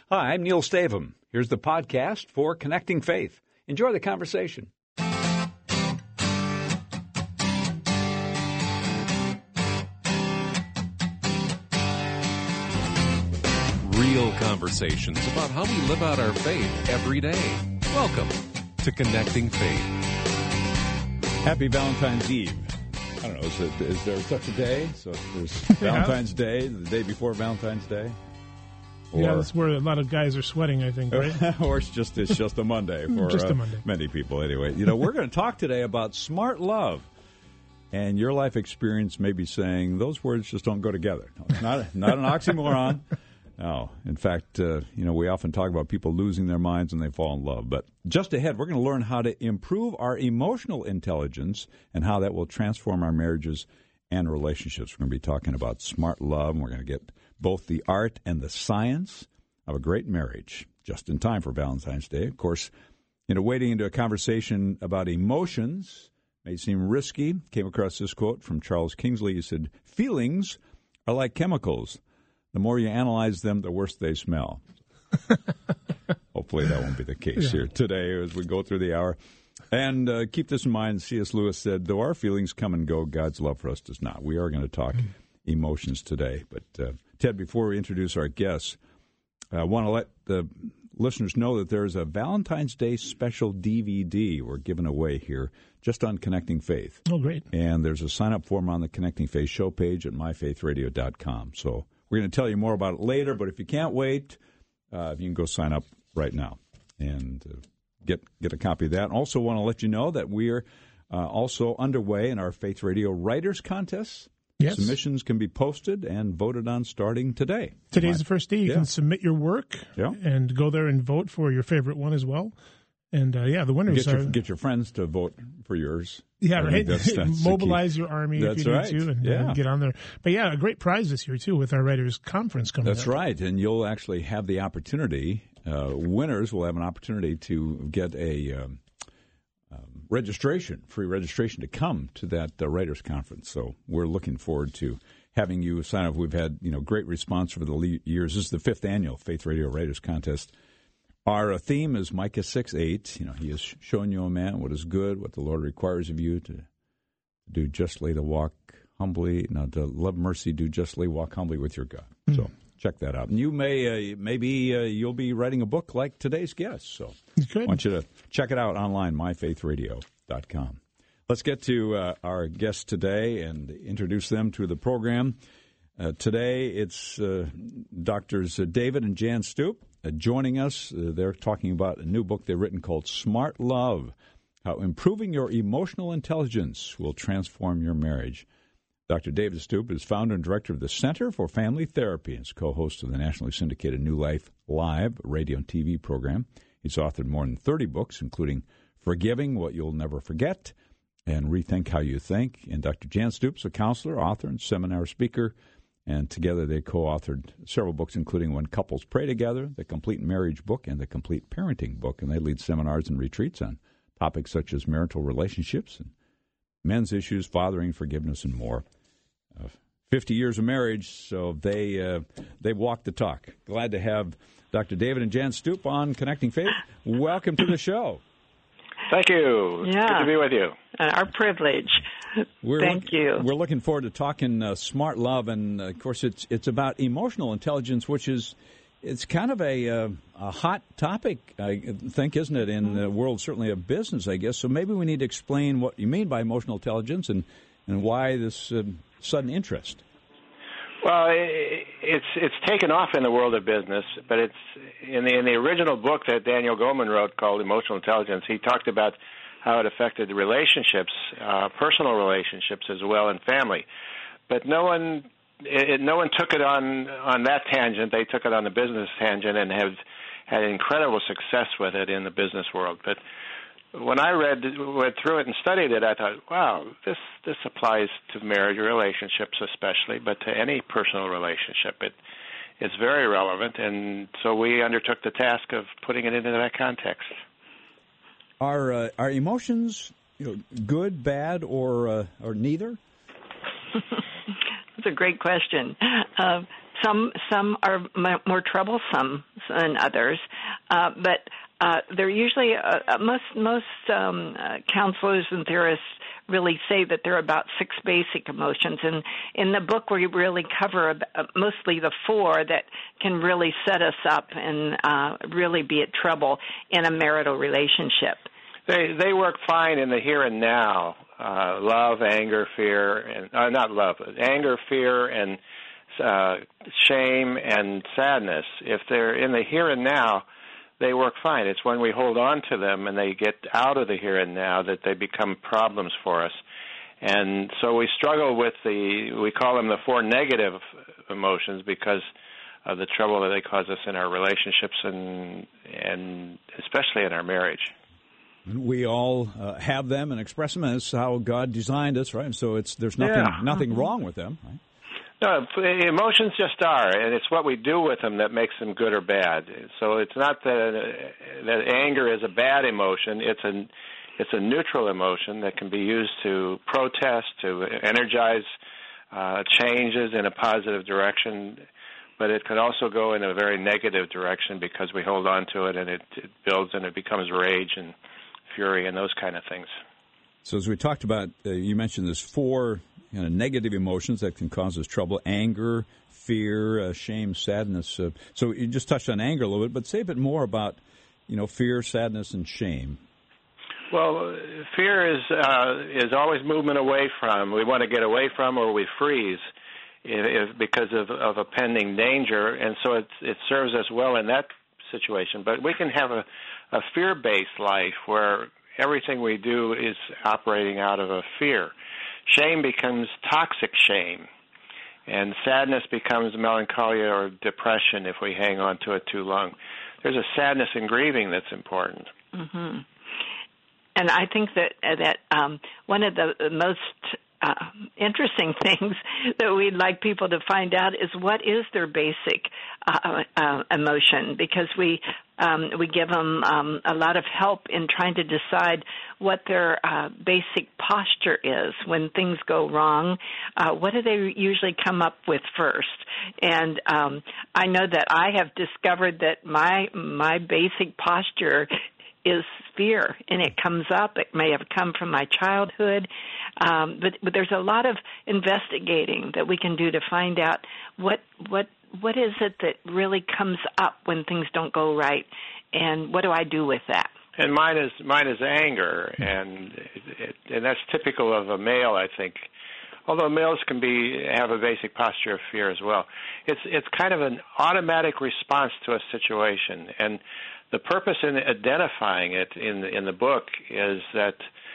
Hi, I'm Neil Stavum. Here's the podcast for Connecting Faith. Enjoy the conversation. Real conversations about how we live out our faith every day. Welcome to Connecting Faith. Happy Valentine's Eve. I don't know, is there such a day? So there's Valentine's Day, the day before Valentine's Day? Yeah, that's where a lot of guys are sweating, I think, right? Or it's just a Monday for just a Monday. Many people. Anyway, we're going to talk today about smart love. And your life experience may be saying those words just don't go together. No, it's not an oxymoron. No. In fact, we often talk about people losing their minds when they fall in love. But just ahead, we're going to learn how to improve our emotional intelligence and how that will transform our marriages and relationships. We're going to be talking about smart love, and we're going to get both the art and the science of a great marriage just in time for Valentine's Day. Of course, wading into a conversation about emotions may seem risky. Came across this quote from Charles Kingsley. He said, "Feelings are like chemicals. The more you analyze them, the worse they smell." Hopefully that won't be the case here today as we go through the hour. And keep this in mind, C.S. Lewis said, though our feelings come and go, God's love for us does not. We are going to talk emotions today. But, Ted, before we introduce our guests, I want to let the listeners know that there's a Valentine's Day special DVD we're giving away here just on Connecting Faith. Oh, great. And there's a sign-up form on the Connecting Faith show page at myfaithradio.com. So we're going to tell you more about it later, but if you can't wait, you can go sign up right now and get a copy of that. Also want to let you know that we are also underway in our Faith Radio Writers Contest. Yes. Submissions can be posted and voted on starting today. Today's the first day. You can submit your work and go there and vote for your favorite one as well. And, the winners get your friends to vote for yours. Yeah, right. That's mobilize your army if you need to and get on there. But, a great prize this year, too, with our Writers' Conference coming up. That's right. And you'll actually have the opportunity, winners will have an opportunity to get a free registration to come to that Writers' Conference. So we're looking forward to having you sign up. We've had, great response for the years. This is the 5th annual Faith Radio Writers' Contest. Our theme is Micah 6:8. He has shown you, O man, what is good, what the Lord requires of you, to do justly, to walk humbly, to love mercy, do justly, walk humbly with your God. So check that out. And you maybe you'll be writing a book like today's guest. So I want you to check it out online, myfaithradio.com. Let's get to our guests today and introduce them to the program. Today it's Drs. David and Jan Stoop joining us. They're talking about a new book they've written called Smart Love, How Improving Your Emotional Intelligence Will Transform Your Marriage. Dr. David Stoop is founder and director of the Center for Family Therapy and is co-host of the nationally syndicated New Life Live radio and TV program. He's authored more than 30 books, including Forgiving What You'll Never Forget and Rethink How You Think. And Dr. Jan Stoop is a counselor, author, and seminar speaker. And together they co-authored several books, including When Couples Pray Together, the Complete Marriage book, and the Complete Parenting book. And they lead seminars and retreats on topics such as marital relationships and men's issues, fathering, forgiveness, and more. 50 years of marriage, so they walk the talk. Glad to have Dr. David and Jan Stoop on Connecting Faith. Welcome to the show. Thank you. It's good to be with you. Our privilege. Thank you. We're looking forward to talking smart love, and of course, it's about emotional intelligence, which is kind of a hot topic, I think, isn't it, in the world, certainly of business, I guess. So maybe we need to explain what you mean by emotional intelligence and why this sudden interest. Well, it's taken off in the world of business, but it's in the original book that Daniel Goleman wrote called Emotional Intelligence. He talked about how it affected the relationships, personal relationships as well, and family. But no one took it on that tangent. They took it on the business tangent and have had incredible success with it in the business world. But when I went through it and studied it, I thought, wow, this applies to marriage relationships especially, but to any personal relationship. It's very relevant, and so we undertook the task of putting it into that context. Are emotions good, bad, or neither? That's a great question. Some are more troublesome than others, but they're usually most counselors and therapists really say that there are about 6 basic emotions, and in the book we really cover mostly the 4 that can really set us up and really be at trouble in a marital relationship. They work fine in the here and now. Love, anger, fear, and not love, anger, fear, and shame and sadness. If they're in the here and now, they work fine. It's when we hold on to them and they get out of the here and now that they become problems for us. And so we struggle with we call them the 4 negative emotions because of the trouble that they cause us in our relationships and especially in our marriage. We all have them and express them. That's how God designed us, right? So there's nothing wrong with them, right? No, emotions just are, and it's what we do with them that makes them good or bad. So it's not that anger is a bad emotion. It's a neutral emotion that can be used to protest, to energize changes in a positive direction. But it can also go in a very negative direction because we hold on to it and it builds and it becomes rage and fury and those kind of things. So as we talked about, you mentioned there's 4 negative emotions that can cause us trouble: anger, fear, shame, sadness. So you just touched on anger a little bit, but say a bit more about, fear, sadness, and shame. Well, fear is always movement away from. We want to get away from, or we freeze because of a pending danger, and so it serves us well in that situation. But we can have a fear-based life where everything we do is operating out of a fear. Shame becomes toxic shame, and sadness becomes melancholia or depression if we hang on to it too long. There's a sadness in grieving that's important. Mm-hmm. And I think that one of the most interesting things that we'd like people to find out is what is their basic emotion, because we give them a lot of help in trying to decide what their basic posture is when things go wrong. What do they usually come up with first? And I know that I have discovered that my basic posture is fear, and it comes up. It may have come from my childhood, but there's a lot of investigating that we can do to find out what is it that really comes up when things don't go right, and what do I do with that? And mine is anger, and that's typical of a male, I think. Although males can have a basic posture of fear as well. It's kind of an automatic response to a situation, and the purpose in identifying it in the book is that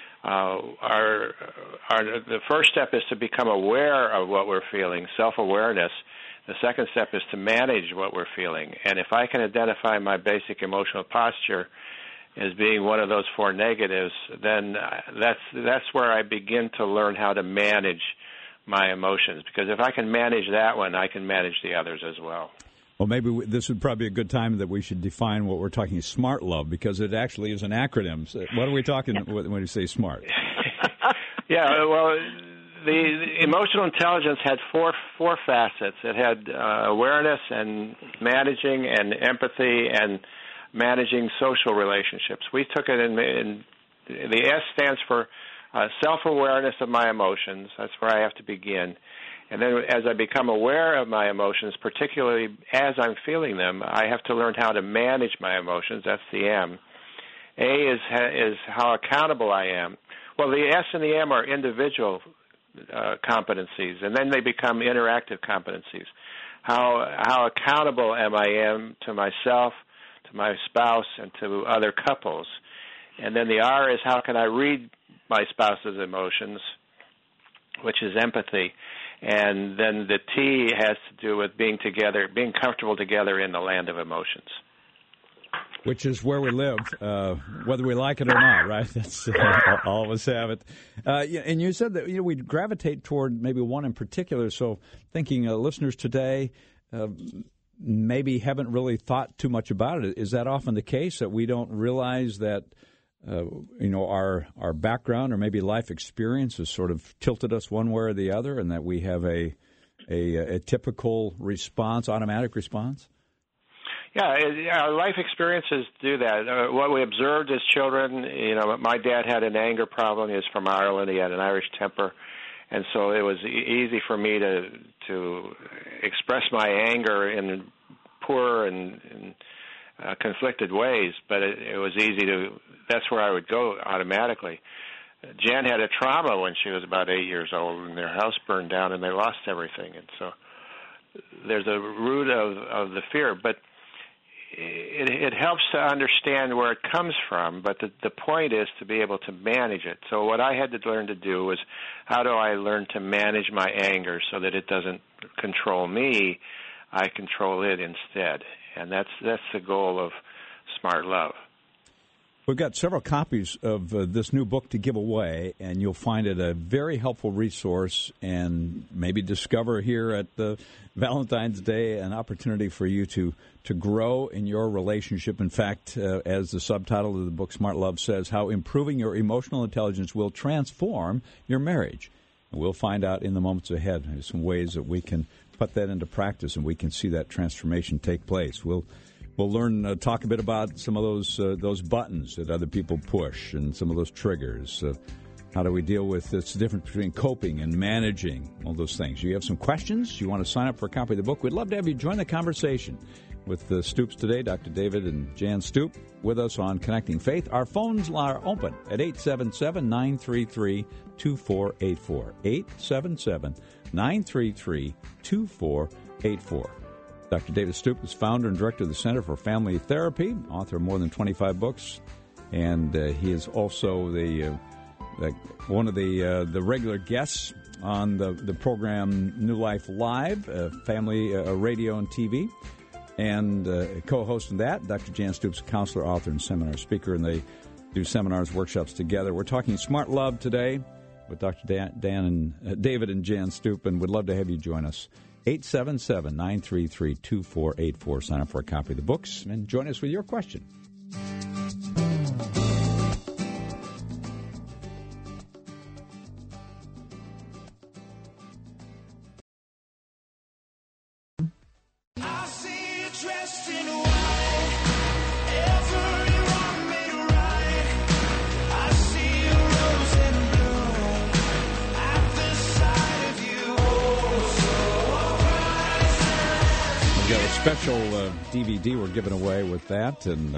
the first step is to become aware of what we're feeling, self-awareness. The second step is to manage what we're feeling. And if I can identify my basic emotional posture as being one of those 4 negatives, then that's where I begin to learn how to manage my emotions. Because if I can manage that one, I can manage the others as well. Well, maybe this would probably be a good time that we should define what we're talking SMART love, because it actually is an acronym. So what are we talking when we say SMART? Yeah, well, the emotional intelligence had four facets. It had awareness and managing and empathy and managing social relationships. We took it in the S stands for self-awareness of my emotions. That's where I have to begin. And then as I become aware of my emotions, particularly as I'm feeling them, I have to learn how to manage my emotions. That's the M. A is how accountable I am. Well, the S and the M are individual competencies, and then they become interactive competencies. How accountable am I to myself, to my spouse, and to other couples. And then the R is how can I read my spouse's emotions, which is empathy. And then the T has to do with being together, being comfortable together in the land of emotions. Which is where we live, whether we like it or not, right? That's all of us have it. And you said that we gravitate toward maybe one in particular. So thinking listeners today maybe haven't really thought too much about it. Is that often the case, that we don't realize that our background or maybe life experience has sort of tilted us one way or the other, and that we have a a typical response, automatic response? Yeah, our life experiences do that. What we observed as children, my dad had an anger problem. He was from Ireland. He had an Irish temper. And so it was easy for me to express my anger in poor and conflicted ways, but it was easy that's where I would go automatically. Jan had a trauma when she was about 8 years old, and their house burned down, and they lost everything. And so there's a root of the fear, but it helps to understand where it comes from, but the point is to be able to manage it. So what I had to learn to do was, how do I learn to manage my anger so that it doesn't control me, I control it instead. And that's the goal of Smart Love. We've got several copies of this new book to give away, and you'll find it a very helpful resource, and maybe discover here at the Valentine's Day an opportunity for you to grow in your relationship. In fact, as the subtitle of the book, Smart Love, says, how improving your emotional intelligence will transform your marriage. And we'll find out in the moments ahead some ways that we can put that into practice and we can see that transformation take place. We'll learn, talk a bit about some of those buttons that other people push and some of those triggers. How do we deal with this difference between coping and managing, all those things? You have some questions? You want to sign up for a copy of the book? We'd love to have you join the conversation with the Stoops today, Dr. David and Jan Stoop, with us on Connecting Faith. Our phones are open at 877-933-2484. 877-933-2484. Dr. David Stoop is founder and director of the Center for Family Therapy, author of more than 25 books, and he is also one of the regular guests on the program New Life Live, family radio and TV, and co-host of that. Dr. Jan Stoop's a counselor, author, and seminar speaker, and they do seminars, workshops together. We're talking Smart Love today with Dr. David and Jan Stoop, and would love to have you join us. 877-933-2484. Sign up for a copy of the books and join us with your question. Special DVD we're giving away with that, and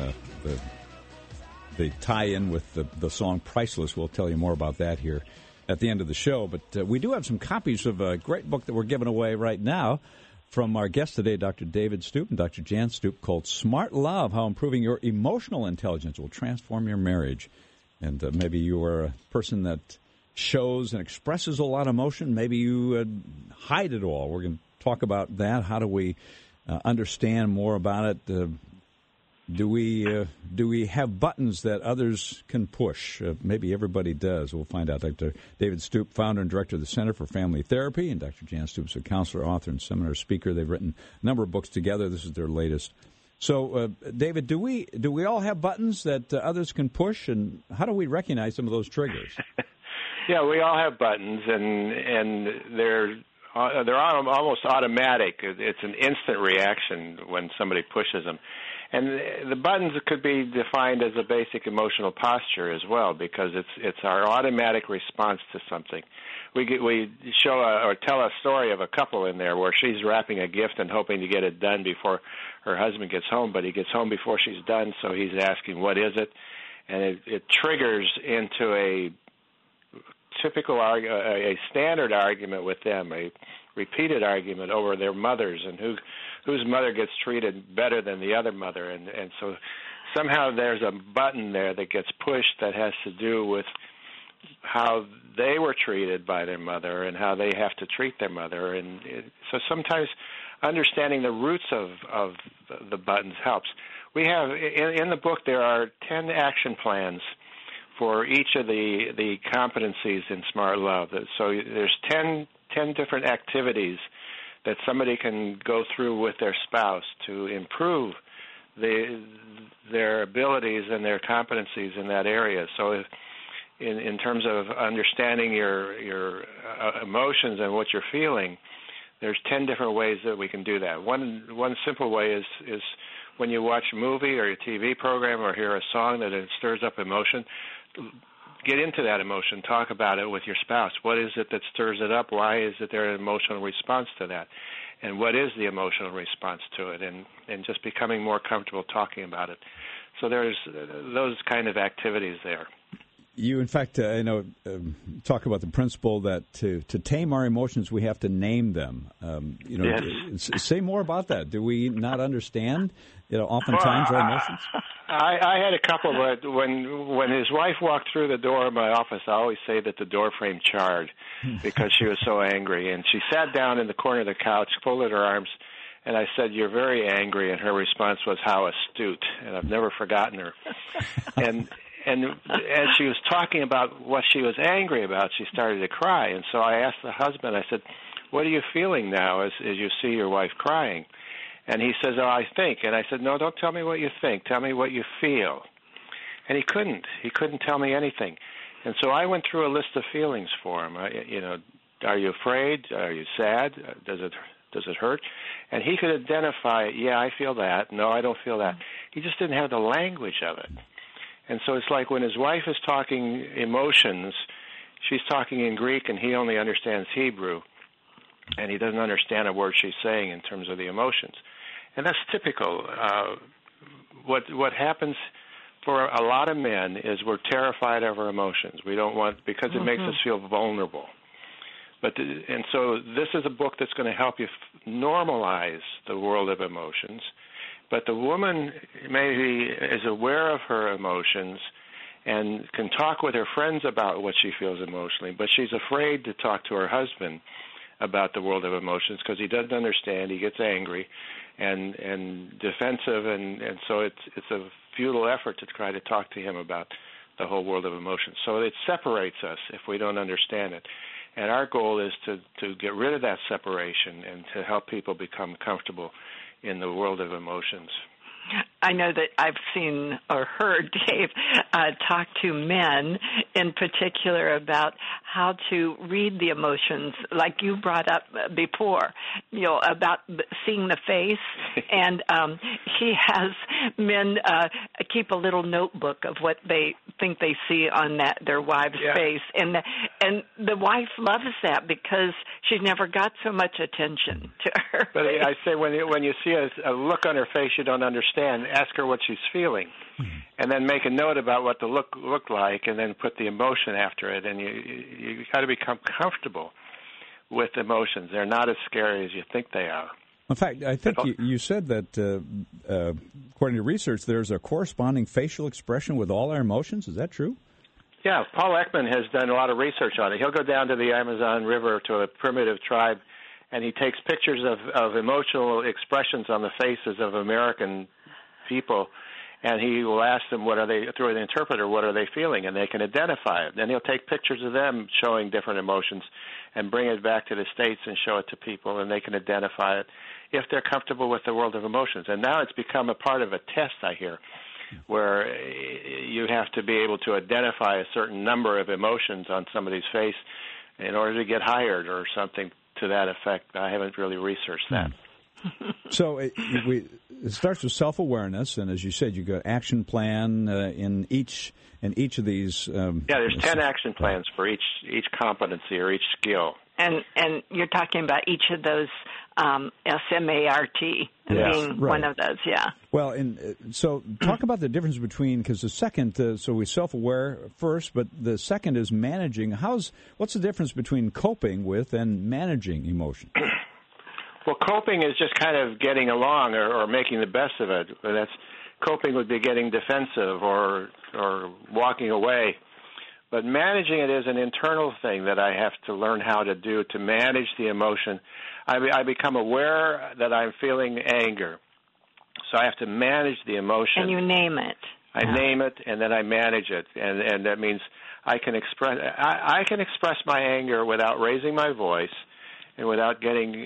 the tie-in with the song Priceless. We'll tell you more about that here at the end of the show. But we do have some copies of a great book that we're giving away right now from our guest today, Dr. David Stoop and Dr. Jan Stoop, called Smart Love, How Improving Your Emotional Intelligence Will Transform Your Marriage. And maybe you are a person that shows and expresses a lot of emotion. Maybe you hide it all. We're going to talk about that. How do we understand more about it? Do we have buttons that others can push? Maybe everybody does. We'll find out. Dr. David Stoop, founder and director of the Center for Family Therapy, and Dr. Jan Stoop is a counselor, author, and seminar speaker. They've written a number of books together. This is their latest. So, David, do we all have buttons that others can push, and how do we recognize some of those triggers? Yeah, we all have buttons, and they're almost automatic. It's an instant reaction when somebody pushes them. And the buttons could be defined as a basic emotional posture as well, because it's our automatic response to something. We show or tell a story of a couple in there where she's wrapping a gift and hoping to get it done before her husband gets home, but he gets home before she's done, so he's asking, what is it? And it triggers into a typical a standard argument with them, a repeated argument over their mothers and whose mother gets treated better than the other mother, and so somehow there's a button there that gets pushed that has to do with how they were treated by their mother and how they have to treat their mother, and so sometimes understanding the roots of the buttons helps. We have in the book there are 10 action plans for each of the competencies in Smart Love. So there's 10 different activities that somebody can go through with their spouse to improve their abilities and their competencies in that area. So if, in terms of understanding your emotions and what you're feeling, There's 10 different ways that we can do that. One simple way is when you watch a movie or a TV program or hear a song that it stirs up emotion, get into that emotion. Talk about it with your spouse. What is it that stirs it up? Why is there an emotional response to that? And what is the emotional response to it? And just becoming more comfortable talking about it. So there's those kind of activities there. You, in fact, talk about the principle that to tame our emotions, we have to name them. Yes. Say more about that. Do we not understand, oftentimes our emotions? I had a couple, but when his wife walked through the door of my office, I always say that the door frame charred because she was so angry. And she sat down in the corner of the couch, folded her arms, and I said, "You're very angry." And her response was, "How astute." And I've never forgotten her. And as she was talking about what she was angry about, she started to cry. And so I asked the husband, I said, "What are you feeling now as you see your wife crying?" And he says, "Oh, I think." And I said, "No, don't tell me what you think. Tell me what you feel." And he couldn't. He couldn't tell me anything. And so I went through a list of feelings for him. Are you afraid? Are you sad? Does it hurt? And he could identify, yeah, I feel that. No, I don't feel that. He just didn't have the language of it. And so it's like when his wife is talking emotions, she's talking in Greek and he only understands Hebrew, and he doesn't understand a word she's saying in terms of the emotions. And that's typical. What happens for a lot of men is we're terrified of our emotions. We don't want, because it makes us feel vulnerable. And so this is a book that's going to help you normalize the world of emotions. But the woman maybe is aware of her emotions and can talk with her friends about what she feels emotionally, but she's afraid to talk to her husband about the world of emotions because he doesn't understand. He gets angry and defensive, and so it's a futile effort to try to talk to him about the whole world of emotions. So it separates us if we don't understand it. And our goal is to get rid of that separation and to help people become comfortable in the world of emotions. I know that I've seen or heard Dave talk to men in particular about how to read the emotions, like you brought up before, about seeing the face. And he has men keep a little notebook of what they think they see on their wife's face. And the wife loves that because she's never got so much attention to her. But I say when you see a look on her face you don't understand, ask her what she's feeling, and then make a note about what the look looked like, and then put the emotion after it. And you got to become comfortable with emotions. They're not as scary as you think they are. In fact, I think you said that, according to research, there's a corresponding facial expression with all our emotions. Is that true? Yeah, Paul Ekman has done a lot of research on it. He'll go down to the Amazon River to a primitive tribe, and he takes pictures of emotional expressions on the faces of American people, and he will ask them through an interpreter, what are they feeling, and they can identify it. Then he'll take pictures of them showing different emotions and bring it back to the States and show it to people, and they can identify it if they're comfortable with the world of emotions. And now it's become a part of a test, I hear, where you have to be able to identify a certain number of emotions on somebody's face in order to get hired or something to that effect. I haven't really researched that. So it starts with self-awareness, and as you said, you got action plan in each of these. There's 10 action plans for each competency or each skill. And you're talking about each of those SMART being one of those, yeah. Well, so talk about the difference between, because the second, so we're self-aware first, but the second is managing. What's the difference between coping with and managing emotion? Well, coping is just kind of getting along or making the best of it. Coping would be getting defensive or walking away. But managing it is an internal thing that I have to learn how to do to manage the emotion. I become aware that I'm feeling anger, so I have to manage the emotion. And you name it. I name it, and then I manage it, and that means I can express my anger without raising my voice and without getting,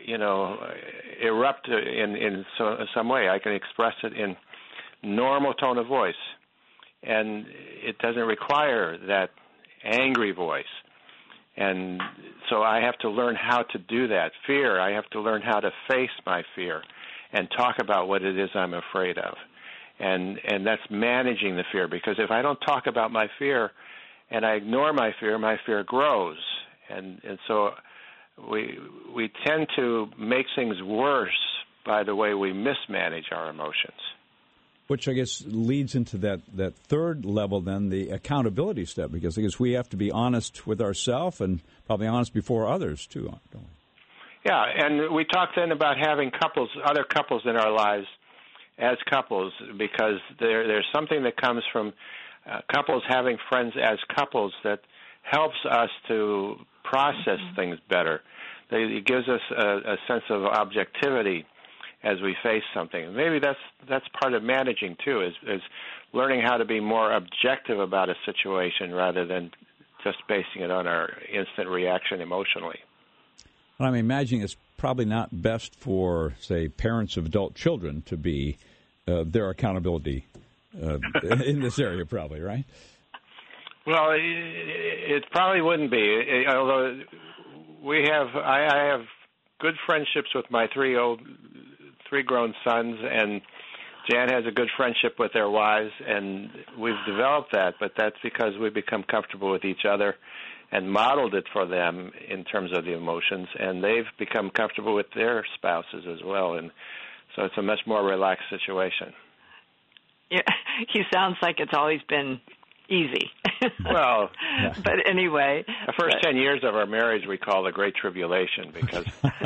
erupt in some way. I can express it in normal tone of voice, and it doesn't require that angry voice. And so I have to learn how to do that. Fear, I have to learn how to face my fear and talk about what it is I'm afraid of. And that's managing the fear, because if I don't talk about my fear and I ignore my fear grows. And so we tend to make things worse by the way we mismanage our emotions. Which I guess leads into that third level, then, the accountability step, because I guess we have to be honest with ourselves and probably honest before others, too, don't we? Yeah, and we talked then about having other couples in our lives as couples, because there's something that comes from couples having friends as couples that helps us to process things better. It gives us a sense of objectivity as we face something. Maybe that's part of managing too, is learning how to be more objective about a situation rather than just basing it on our instant reaction emotionally. And I'm imagining it's probably not best for, say, parents of adult children to be their accountability in this area, probably, right? Well, it probably wouldn't be. Although I have good friendships with my three grown sons, and Jan has a good friendship with their wives, and we've developed that, but that's because we've become comfortable with each other and modeled it for them in terms of the emotions, and they've become comfortable with their spouses as well, and so it's a much more relaxed situation. Yeah, he sounds like it's always been easy. Well, but anyway, the first 10 years of our marriage we call the Great Tribulation, because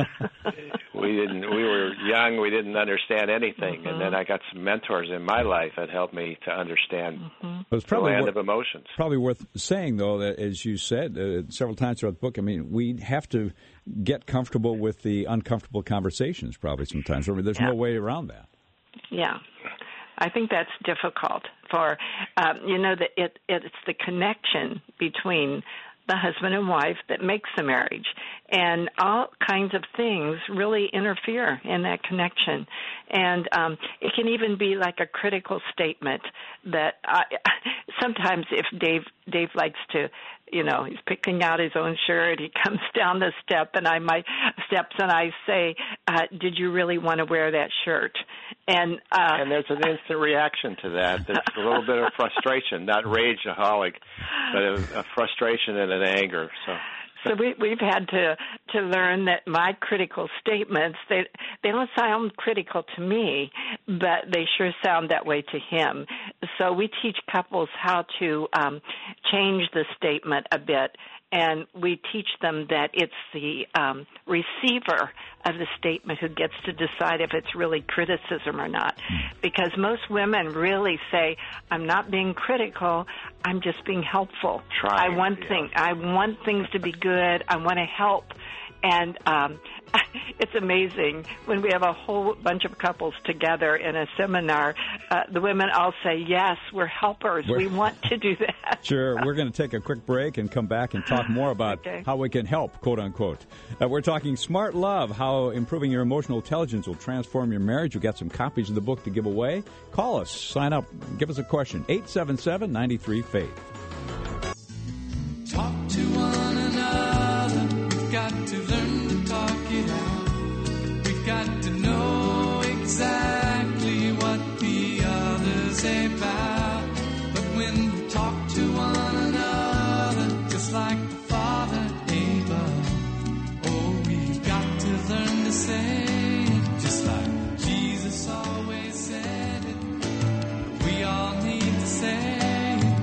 we were young, we didn't understand anything, and then I got some mentors in my life that helped me to understand the land of emotions. Probably worth saying, though, that as you said several times throughout the book, I mean, we have to get comfortable with the uncomfortable conversations probably sometimes. I mean, there's no way around that. Yeah. I think that's difficult for, that it's the connection between the husband and wife that makes the marriage. And all kinds of things really interfere in that connection. And it can even be like a critical statement that sometimes if Dave likes to, he's picking out his own shirt, he comes down the steps and I say, did you really want to wear that shirt? And there's an instant reaction to that. There's a little bit of frustration, not rageaholic, but a frustration and an anger. So we've had to learn that my critical statements, they don't sound critical to me, but they sure sound that way to him. So we teach couples how to change the statement a bit, and we teach them that it's the receiver of the statement who gets to decide if it's really criticism or not. Because most women really say, I'm not being critical, I'm just being helpful. I want things to be good, I want to help. And it's amazing when we have a whole bunch of couples together in a seminar, the women all say, yes, we're helpers. We want to do that. Sure. We're going to take a quick break and come back and talk more about how we can help, quote unquote. We're talking Smart Love, how improving your emotional intelligence will transform your marriage. We've got some copies of the book to give away. Call us, sign up, give us a question, 877-93-FAITH. Talk to one another. We've got to learn to talk it out. We've got to know exactly what the other's about. But when we talk to one another, just like the Father Abel, oh, we've got to learn to say it, just like Jesus always said it. We all need to say it.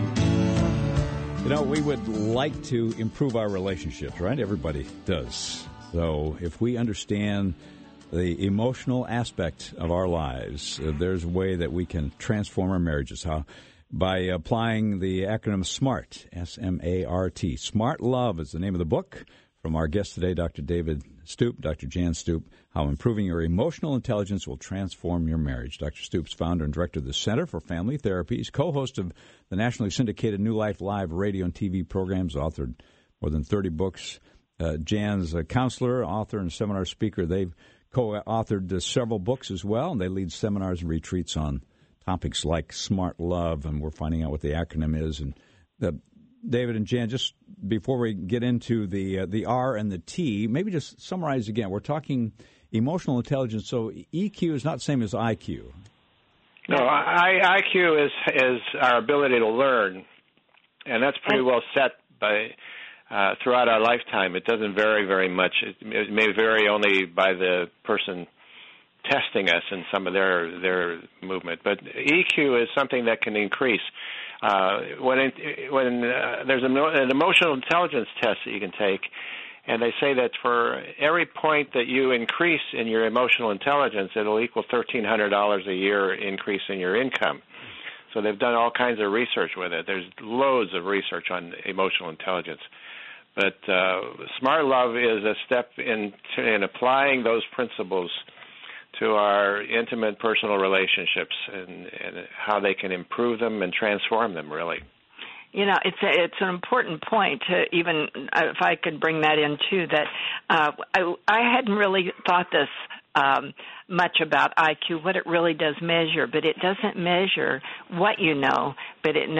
We would like to improve our relationships, right? Everybody does. So if we understand the emotional aspect of our lives, there's a way that we can transform our marriages. How? By applying the acronym SMART, S-M-A-R-T. Smart Love is the name of the book. From our guest today, Dr. David Stoop, Dr. Jan Stoop, how improving your emotional intelligence will transform your marriage. Dr. Stoop's founder and director of the Center for Family Therapy. He's co-host of the nationally syndicated New Life Live radio and TV programs, authored more than 30 books. Jan's a counselor, author, and seminar speaker. They've co-authored several books as well, and they lead seminars and retreats on topics like Smart Love, and we're finding out what the acronym is. And David and Jan, just before we get into the R and the T, maybe just summarize again. We're talking emotional intelligence, so EQ is not the same as IQ. No, IQ is our ability to learn, and that's pretty well set by throughout our lifetime. It doesn't vary very much. It may vary only by the person testing us in some of their movement. But EQ is something that can increase. When there's an emotional intelligence test that you can take, and they say that for every point that you increase in your emotional intelligence, it'll equal $1,300 a year increase in your income. So they've done all kinds of research with it. There's loads of research on emotional intelligence. But Smart Love is a step in applying those principles to our intimate personal relationships and how they can improve them and transform them, really. You know, it's an important point to even, if I could bring that in too, that I hadn't really thought this much about IQ, what it really does measure, but it doesn't measure what you know, but it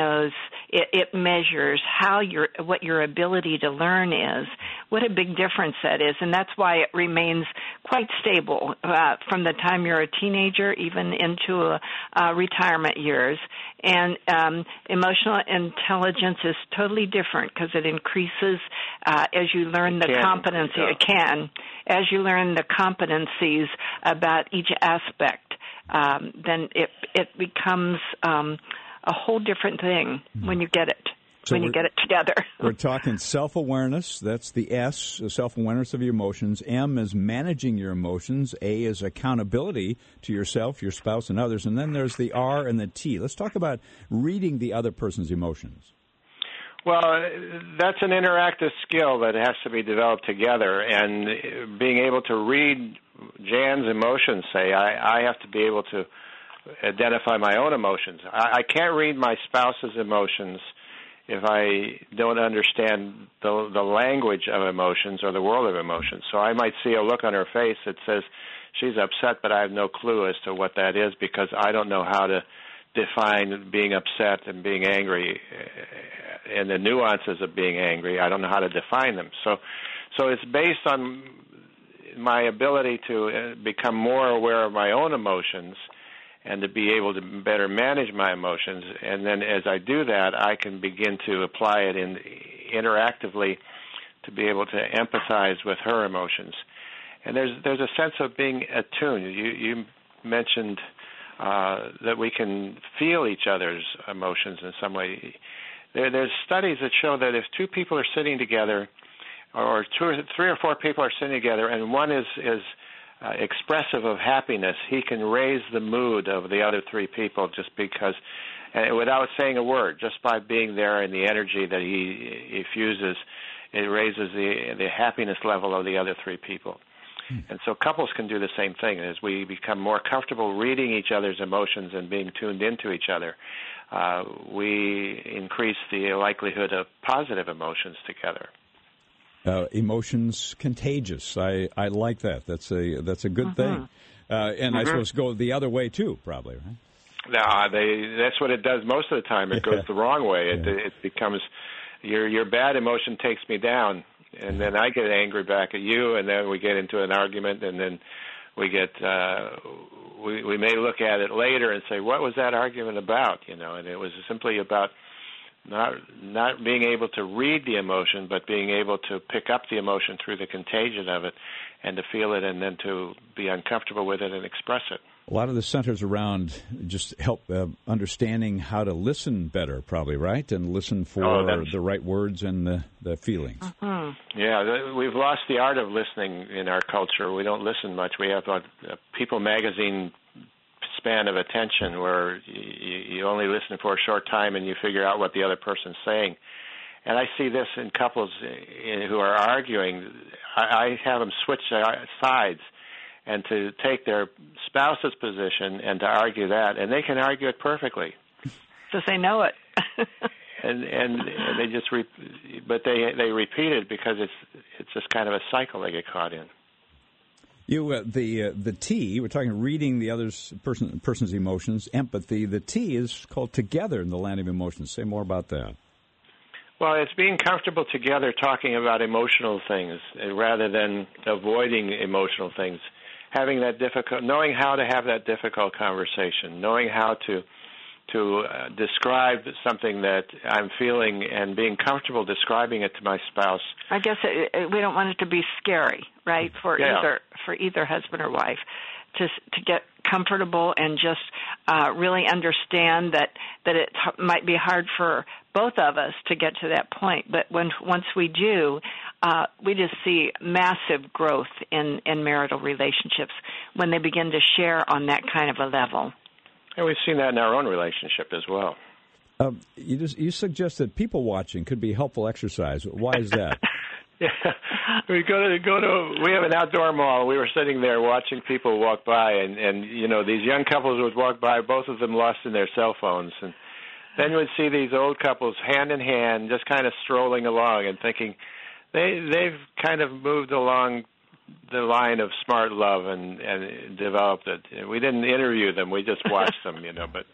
measures what your ability to learn is. What a big difference that is, and that's why it remains quite stable from the time you're a teenager even into retirement years. And emotional intelligence is totally different because it increases as you learn the competency. Yeah. It can. As you learn the competencies about each aspect, then it becomes a whole different thing when you get it. So when you get it together. We're talking self-awareness. That's the S, self-awareness of your emotions. M is managing your emotions. A is accountability to yourself, your spouse, and others. And then there's the R and the T. Let's talk about reading the other person's emotions. Well, that's an interactive skill that has to be developed together. And being able to read Jan's emotions, say, I have to be able to identify my own emotions. I can't read my spouse's emotions if I don't understand the language of emotions or the world of emotions. So I might see a look on her face that says she's upset, but I have no clue as to what that is because I don't know how to define being upset and being angry and the nuances of being angry. I don't know how to define them. So it's based on my ability to become more aware of my own emotions and to be able to better manage my emotions. And then as I do that, I can begin to apply it interactively to be able to empathize with her emotions. And there's a sense of being attuned. You mentioned that we can feel each other's emotions in some way. There's studies that show that if two people are sitting together, or three or four people are sitting together, and one is expressive of happiness, he can raise the mood of the other three people just because, without saying a word, just by being there and the energy that he effuses, it raises the happiness level of the other three people. And so couples can do the same thing. As we become more comfortable reading each other's emotions and being tuned into each other, we increase the likelihood of positive emotions together. Emotions contagious. I like that. That's a good thing. And I suppose go the other way too, probably, right? That's what it does most of the time. It goes the wrong way. It becomes your bad emotion takes me down, and then I get angry back at you, and then we get into an argument, and then we get we may look at it later and say, what was that argument about? And it was simply about not being able to read the emotion, but being able to pick up the emotion through the contagion of it and to feel it and then to be uncomfortable with it and express it. A lot of this centers around just help understanding how to listen better, probably, right? And listen for the right words and the feelings. Yeah, we've lost the art of listening in our culture. We don't listen much. We have a People magazine span of attention where you only listen for a short time and you figure out what the other person's saying. And I see this in couples who are arguing. I have them switch sides and to take their spouse's position and to argue that, and they can argue it perfectly. Because they know it. and they just but they repeat it because it's just kind of a cycle they get caught in. The T, we're talking reading the other person's emotions, empathy. The T is called together in the land of emotions. Say more about that. Well, it's being comfortable together talking about emotional things rather than avoiding emotional things. Having that knowing how to have that difficult conversation, knowing how to describe something that I'm feeling and being comfortable describing it to my spouse. I guess we don't want it to be scary, right, for either husband or wife, to get comfortable and just really understand that it might be hard for both of us to get to that point. But once we do, we just see massive growth in marital relationships when they begin to share on that kind of a level. And we've seen that in our own relationship as well. You suggest that people watching could be helpful exercise. Why is that? Yeah, we have an outdoor mall. We were sitting there watching people walk by, and you know, these young couples would walk by, both of them lost in their cell phones, and then we'd see these old couples hand in hand, just kind of strolling along, and thinking they've kind of moved along the line of smart love and developed it. We didn't interview them; we just watched them, you know. But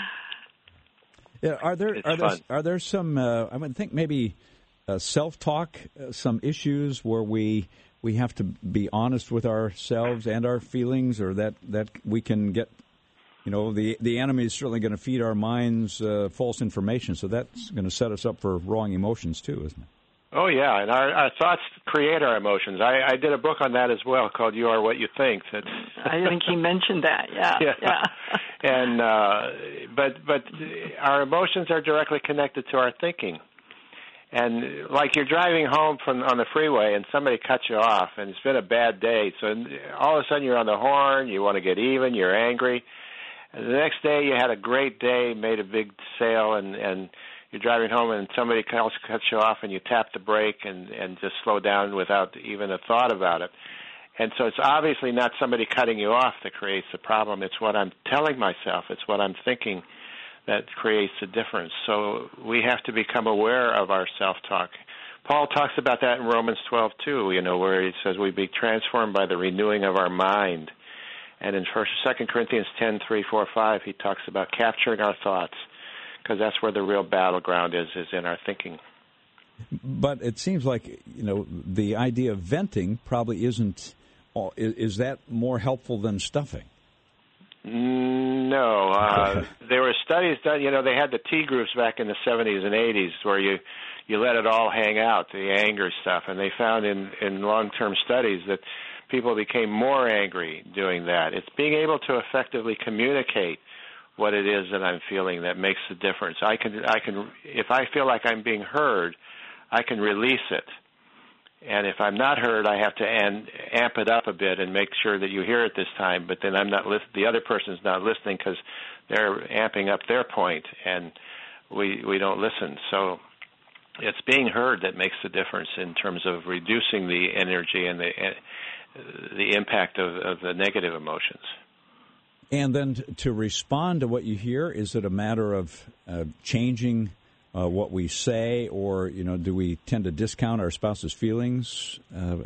yeah, are there some? I would think maybe self-talk, some issues where we have to be honest with ourselves and our feelings, or that we can get. You know, the enemy is certainly going to feed our minds false information, so that's going to set us up for wrong emotions too, isn't it? Oh, yeah, and our thoughts create our emotions. I did a book on that as well called You Are What You Think. I think he mentioned that, yeah. And but our emotions are directly connected to our thinking. And like you're driving home on the freeway and somebody cuts you off and it's been a bad day, so all of a sudden you're on the horn, you want to get even, you're angry. And the next day you had a great day, made a big sale, and you're driving home and somebody else cuts you off and you tap the brake and just slow down without even a thought about it. And so it's obviously not somebody cutting you off that creates the problem. It's what I'm telling myself. It's what I'm thinking that creates the difference. So we have to become aware of our self-talk. Paul talks about that in Romans 12 too, you know, where he says we be transformed by the renewing of our mind. And in 2 Corinthians 10, 3, 4, 5, he talks about capturing our thoughts, because that's where the real battleground is in our thinking. But it seems like, you know, the idea of venting probably isn't. Is that more helpful than stuffing? No. There were studies done. You know, they had the T groups back in the 70s and 80s where you let it all hang out, the anger stuff, and they found in long-term studies that people became more angry doing that. It's being able to effectively communicate what it is that I'm feeling that makes the difference. I can if I feel like I'm being heard, I can release it. And if I'm not heard, I have to amp it up a bit and make sure that you hear it this time, but then I'm not the other person's not listening because they're amping up their point and we don't listen. So it's being heard that makes the difference in terms of reducing the energy and the impact of the negative emotions. And then to respond to what you hear, is it a matter of changing what we say, or, you know, do we tend to discount our spouse's feelings,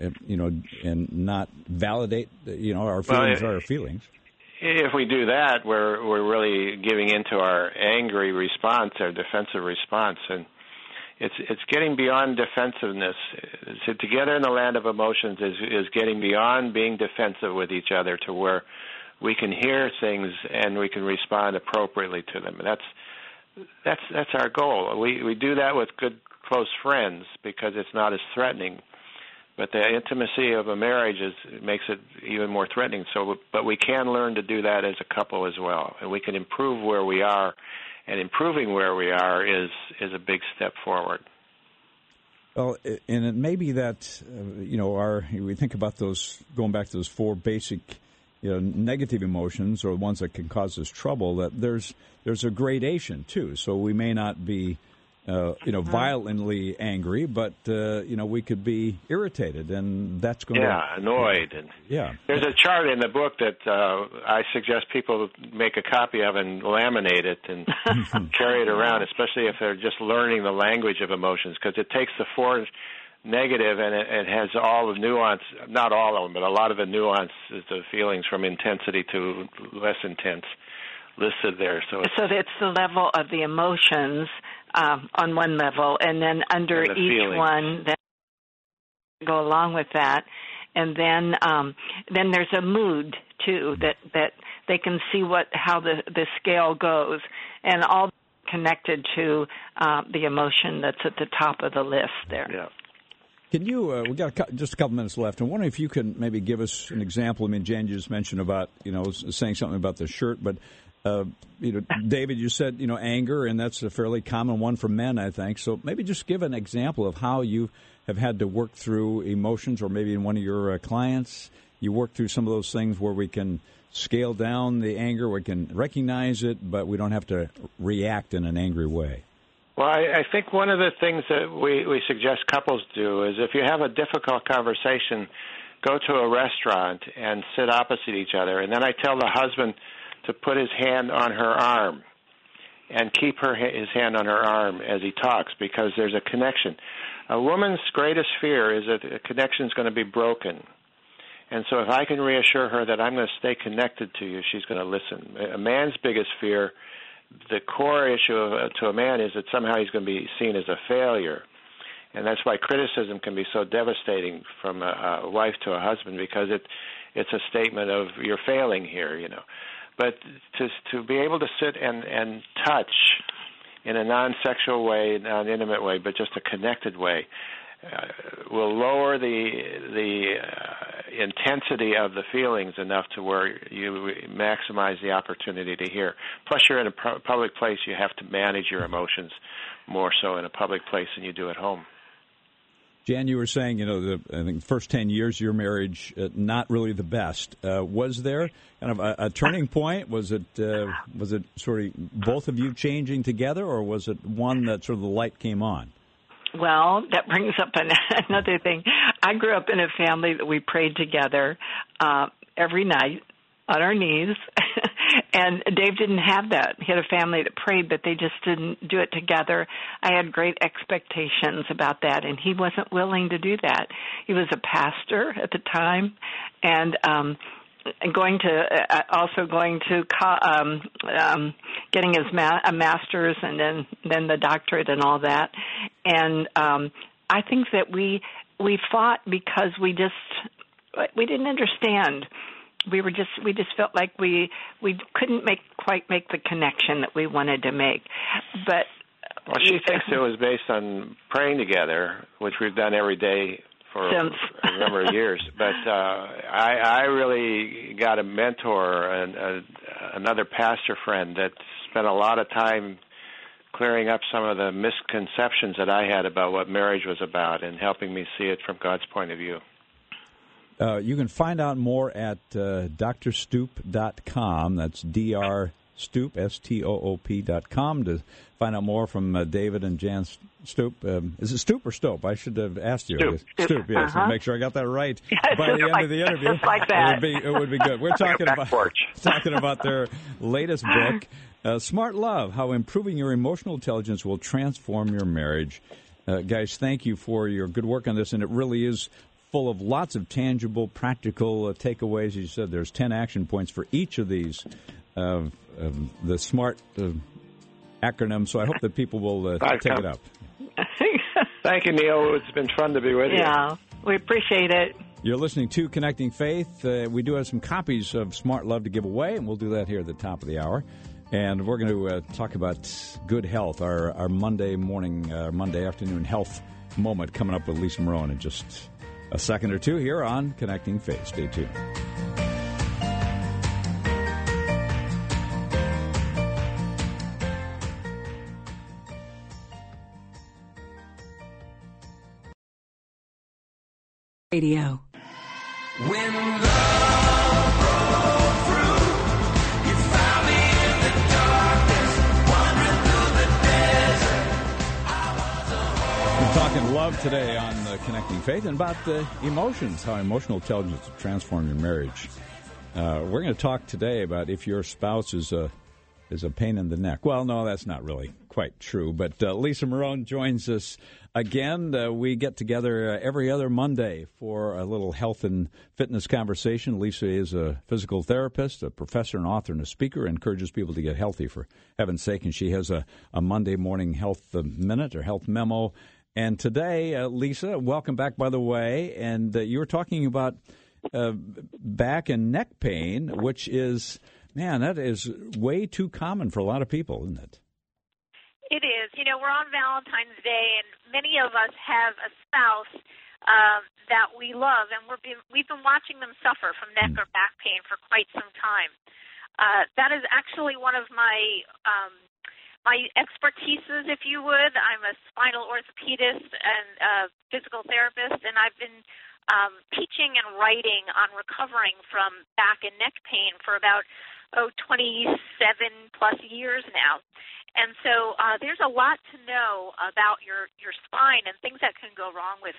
and not validate, our feelings are our feelings? If we do that, we're really giving into our angry response, our defensive response, and it's getting beyond defensiveness. So together in the land of emotions is getting beyond being defensive with each other to where we can hear things and we can respond appropriately to them. And that's our goal. We do that with good close friends because it's not as threatening. But the intimacy of a marriage makes it even more threatening. But we can learn to do that as a couple as well, and we can improve where we are. And improving where we are is a big step forward. Well, and it may be that we think about those, going back to those four basic negative emotions, or ones that can cause us trouble, that there's a gradation too. So we may not be violently angry, but we could be irritated, and that's going to annoyed. And there's a chart in the book that I suggest people make a copy of and laminate it and carry it around, especially if they're just learning the language of emotions, because it takes the four negative and it has all the nuance, not all of them, but a lot of the nuances of feelings from intensity to less intense listed there. So it's the level of the emotions on one level, and then under each feelings. one, then go along with that, and then there's a mood too that they can see how the scale goes, and all connected to the emotion that's at the top of the list there. Yeah. Can you? We got just a couple minutes left. I'm wondering if you can maybe give us an example. I mean, Jan, you just mentioned about saying something about the shirt, but David, you said anger, and that's a fairly common one for men, I think. So maybe just give an example of how you have had to work through emotions, or maybe in one of your clients, you work through some of those things where we can scale down the anger, we can recognize it, but we don't have to react in an angry way. Well, I think one of the things that we suggest couples do is if you have a difficult conversation, go to a restaurant and sit opposite each other. And then I tell the husband to put his hand on her arm and keep his hand on her arm as he talks, because there's a connection. A woman's greatest fear is that the connection is going to be broken. And so if I can reassure her that I'm going to stay connected to you, she's going to listen. A man's biggest fear, the core issue to a man, is that somehow he's going to be seen as a failure. And that's why criticism can be so devastating from a wife to a husband, because it's a statement of you're failing here, But to be able to sit and touch in a non-sexual way, non-intimate way, but just a connected way, will lower the intensity of the feelings enough to where you maximize the opportunity to hear. Plus, you're in a public place. You have to manage your emotions more so in a public place than you do at home. Jan, you were saying, I think the first 10 years of your marriage, not really the best. Was there kind of a turning point? Was it sort of both of you changing together, or was it one that sort of the light came on? Well, that brings up another thing. I grew up in a family that we prayed together every night on our knees, and Dave didn't have that. He had a family that prayed, but they just didn't do it together. I had great expectations about that, and he wasn't willing to do that. He was a pastor at the time, and getting his master's and then the doctorate and all that. And I think that we fought because we didn't understand. We just felt like we couldn't quite make the connection that we wanted to make. But she thinks it was based on praying together, which we've done every day for a number of years. But I really got a mentor and another pastor friend that spent a lot of time clearing up some of the misconceptions that I had about what marriage was about and helping me see it from God's point of view. You can find out more at drstoop.com. That's drstoop, STOOP.com, to find out more from David and Jan Stoop. Is it Stoop or Stope? I should have asked you. Stoop, yes. Uh-huh. Make sure I got that right by the end of the interview. Just like that. It would be good. We're talking about their latest book, Smart Love, How Improving Your Emotional Intelligence Will Transform Your Marriage. Guys, thank you for your good work on this, and it really is full of lots of tangible, practical takeaways. As you said, there's 10 action points for each of these, the SMART acronym, so I hope that people will take it up. Thank you, Neil. It's been fun to be with you. Yeah, we appreciate it. You're listening to Connecting Faith. We do have some copies of Smart Love to give away, and we'll do that here at the top of the hour. And we're going to talk about good health, our Monday morning, Monday afternoon health moment coming up with Lisa Marone in just a second or two here on Connecting Faith. Stay tuned. Radio. When love broke through, you found me in the darkness, wandering through the desert. We're talking love today on Connecting Faith, and about the emotions, how emotional intelligence will transform your marriage. We're going to talk today about if your spouse is is a pain in the neck. Well, no, that's not really quite true. But Lisa Marone joins us again. We get together every other Monday for a little health and fitness conversation. Lisa is a physical therapist, a professor, an author, and a speaker, encourages people to get healthy, for heaven's sake. And she has a Monday morning health minute or health memo. And today, Lisa, welcome back, by the way. And you were talking about back and neck pain, which is... Man, that is way too common for a lot of people, isn't it? It is. You know, we're on Valentine's Day, and many of us have a spouse that we love, and we've been watching them suffer from neck or back pain for quite some time. That is actually one of my expertises, if you would. I'm a spinal orthopedist and physical therapist, and I've been teaching and writing on recovering from back and neck pain for about 27-plus years now. And so there's a lot to know about your spine and things that can go wrong with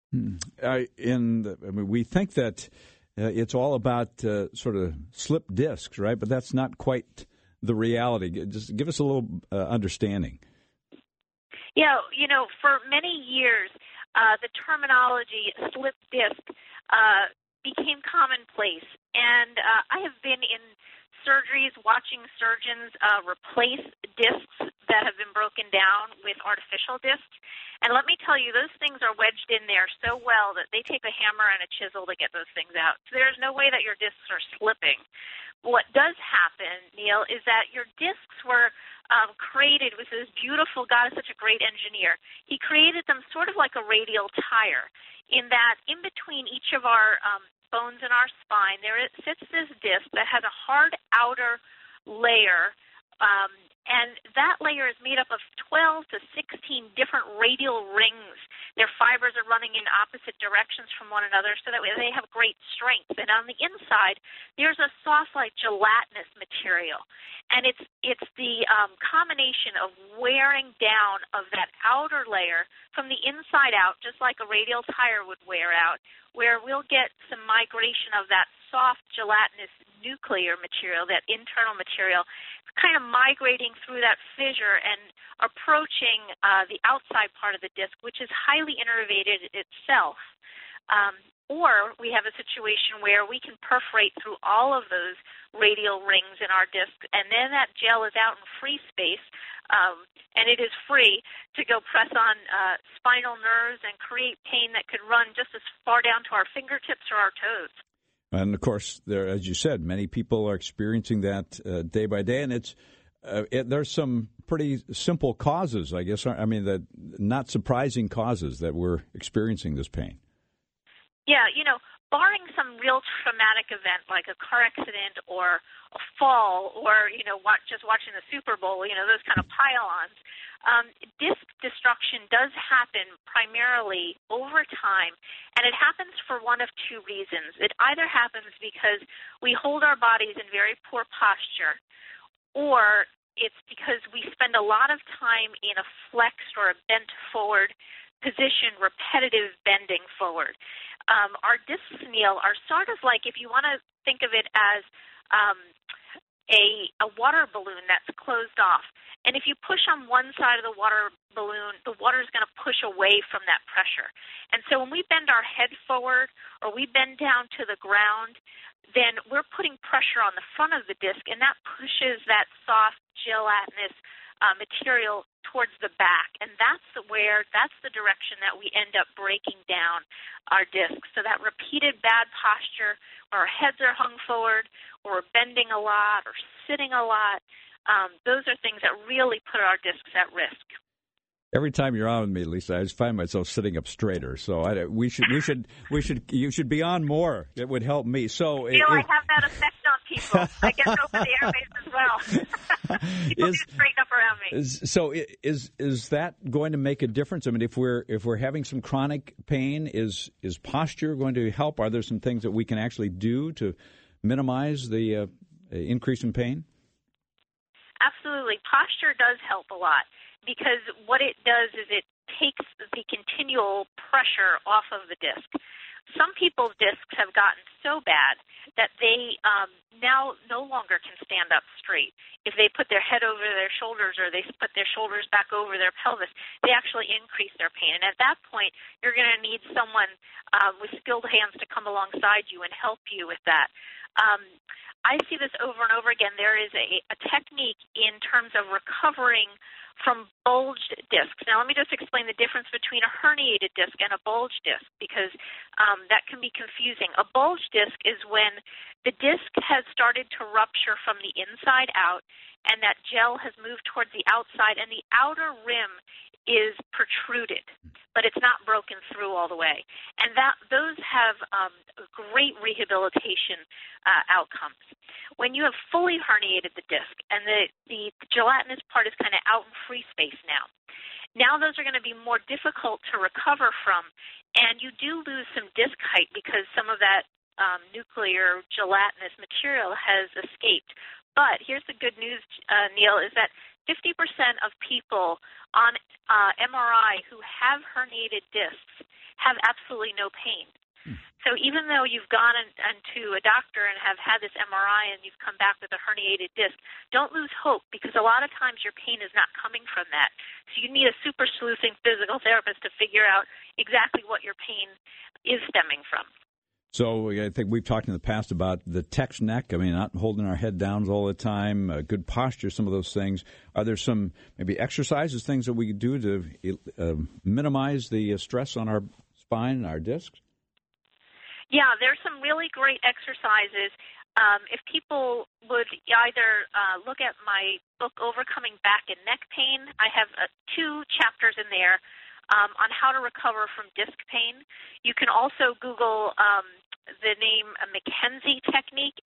it. We think that it's all about sort of slip discs, right? But that's not quite the reality. Just give us a little understanding. Yeah, you know, for many years, the terminology slip disc became commonplace. And I have been in surgeries watching surgeons replace discs that have been broken down with artificial discs. And let me tell you, those things are wedged in there so well that they take a hammer and a chisel to get those things out. So there's no way that your discs are slipping. What does happen, Neil, is that your discs were created with this beautiful, God is such a great engineer. He created them sort of like a radial tire, in that in between each of our bones in our spine, there sits this disc that has a hard outer layer, and that layer is made up of 12 to 16 different radial rings. Their fibers are running in opposite directions from one another so that they have great strength. And on the inside, there's a soft, like gelatinous material. And it's the combination of wearing down of that outer layer from the inside out, just like a radial tire would wear out, where we'll get some migration of that soft gelatinous nuclear material, that internal material, kind of migrating through that fissure and approaching the outside part of the disc, which is highly innervated itself. Or we have a situation where we can perforate through all of those radial rings in our disc, and then that gel is out in free space, and it is free to go press on spinal nerves and create pain that could run just as far down to our fingertips or our toes. And, of course, there, as you said, many people are experiencing that day by day, and there's some pretty simple causes, I guess. I mean, that not surprising causes that we're experiencing this pain. Yeah, you know, barring some real traumatic event like a car accident or a fall or, you know, just watching the Super Bowl, you know, those kind of pile-ons, disc destruction does happen primarily over time, and it happens for one of two reasons. It either happens because we hold our bodies in very poor posture, or it's because we spend a lot of time in a flexed or a bent forward position, repetitive bending forward. Our discs, Neil, are sort of like, if you want to think of it as a water balloon that's closed off. And if you push on one side of the water balloon, the water is going to push away from that pressure. And so when we bend our head forward or we bend down to the ground, then we're putting pressure on the front of the disc, and that pushes that soft, gelatinous material towards the back, and that's the direction that we end up breaking down our discs. So that repeated bad posture, where our heads are hung forward, or we're bending a lot, or sitting a lot, those are things that really put our discs at risk. Every time you're on with me, Lisa, I just find myself sitting up straighter. So you should be on more. It would help me. So I have that effect on people. I get over the airwaves as well. People get straighten up around me. So is that going to make a difference? I mean, if we're having some chronic pain, is posture going to help? Are there some things that we can actually do to minimize the increase in pain? Absolutely. Posture does help a lot, because what it does is it takes the continual pressure off of the disc. Some people's discs have gotten so bad that they now no longer can stand up straight. If they put their head over their shoulders or they put their shoulders back over their pelvis, they actually increase their pain. And at that point, you're going to need someone with skilled hands to come alongside you and help you with that. I see this over and over again. There is a technique in terms of recovering from bulged discs. Now, let me just explain the difference between a herniated disc and a bulged disc, because that can be confusing. A bulged disc is when the disc has started to rupture from the inside out, and that gel has moved towards the outside, and the outer rim is protruded, but it's not broken through all the way. And those have great rehabilitation outcomes. When you have fully herniated the disc and the gelatinous part is kind of out in free space now those are going to be more difficult to recover from, and you do lose some disc height because some of that nuclear gelatinous material has escaped. But here's the good news, Neil, is that 50% of people on MRI who have herniated discs have absolutely no pain. So even though you've gone into a doctor and have had this MRI and you've come back with a herniated disc, don't lose hope, because a lot of times your pain is not coming from that. So you need a super sleuthing physical therapist to figure out exactly what your pain is stemming from. So I think we've talked in the past about the tech's neck. I mean, not holding our head down all the time, good posture, some of those things. Are there some maybe exercises, things that we could do to minimize the stress on our spine and our discs? Yeah, there's some really great exercises. If people would either look at my book, Overcoming Back and Neck Pain, I have 2 chapters in there on how to recover from disc pain. You can also Google the name McKenzie Technique,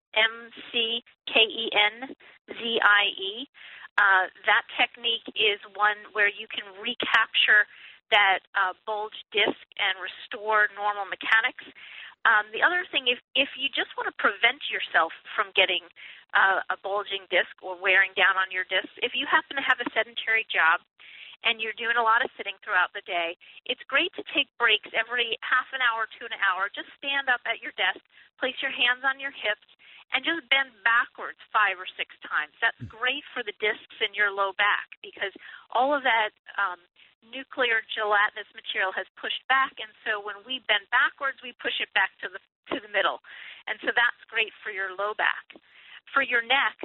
McKenzie. That technique is one where you can recapture that bulged disc and restore normal mechanics. The other thing, if you just want to prevent yourself from getting a bulging disc or wearing down on your discs, if you happen to have a sedentary job and you're doing a lot of sitting throughout the day, it's great to take breaks every half an hour to an hour. Just stand up at your desk, place your hands on your hips, and just bend backwards 5 or 6 times. That's great for the discs in your low back, because all of that nuclear gelatinous material has pushed back, and so when we bend backwards, we push it back to the middle, and so that's great for your low back. For your neck,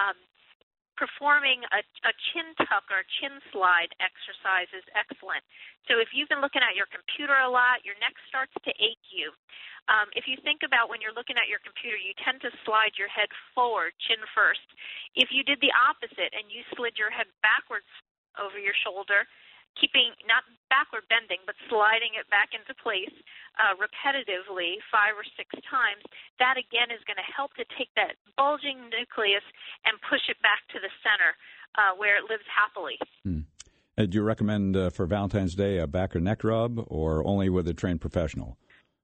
performing a chin tuck or chin slide exercise is excellent. So if you've been looking at your computer a lot, your neck starts to ache you. If you think about when you're looking at your computer, you tend to slide your head forward, chin first. If you did the opposite and you slid your head backwards over your shoulder, keeping, not backward bending, but sliding it back into place repetitively 5 or 6 times, that again is going to help to take that bulging nucleus and push it back to the center where it lives happily. Do you recommend for Valentine's Day a back or neck rub, or only with a trained professional?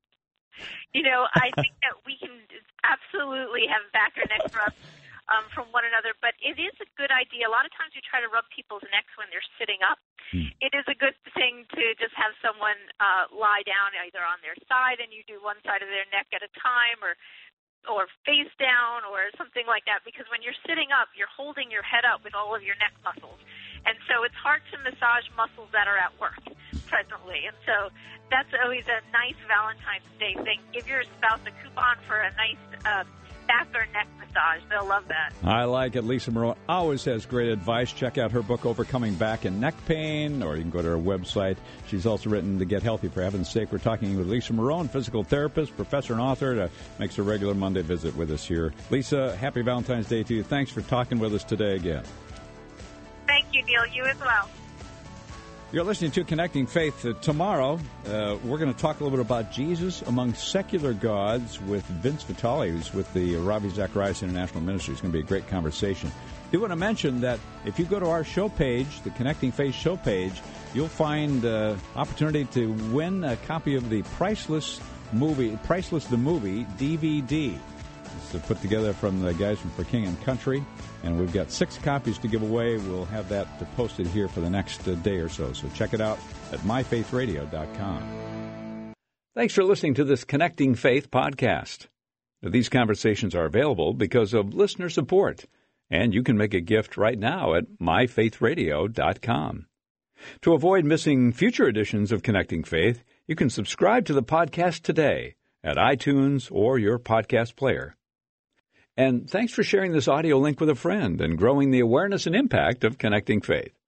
You know, I think that we can absolutely have back or neck rubs from one another, but it is a good idea. A lot of times we try to rub people's necks when they're sitting up. It is a good thing to just have someone lie down either on their side, and you do one side of their neck at a time, or face down or something like that, because when you're sitting up, you're holding your head up with all of your neck muscles. And so it's hard to massage muscles that are at work presently. And so that's always a nice Valentine's Day thing. Give your spouse a coupon for a nice back or neck massage. They'll love that. I like it. Lisa Marone always has great advice. Check out her book, Overcoming Back and Neck Pain, or you can go to her website. She's also written To Get Healthy, for heaven's sake. We're talking with Lisa Marone, physical therapist, professor, and author, that makes a regular Monday visit with us here. Lisa, happy Valentine's Day to you. Thanks for talking with us today again. Thank you, Neil. You as well. You're listening to Connecting Faith. Tomorrow, we're going to talk a little bit about Jesus among secular gods with Vince Vitale, who's with the Ravi Zacharias International Ministry. It's going to be a great conversation. I do want to mention that if you go to our show page, the Connecting Faith show page, you'll find opportunity to win a copy of the Priceless the Movie DVD. It's put together from the guys from For King and Country, and we've got 6 copies to give away. We'll have that posted here for the next day or so. So check it out at myfaithradio.com. Thanks for listening to this Connecting Faith podcast. These conversations are available because of listener support, and you can make a gift right now at myfaithradio.com. To avoid missing future editions of Connecting Faith, you can subscribe to the podcast today at iTunes or your podcast player. And thanks for sharing this audio link with a friend and growing the awareness and impact of Connecting Faith.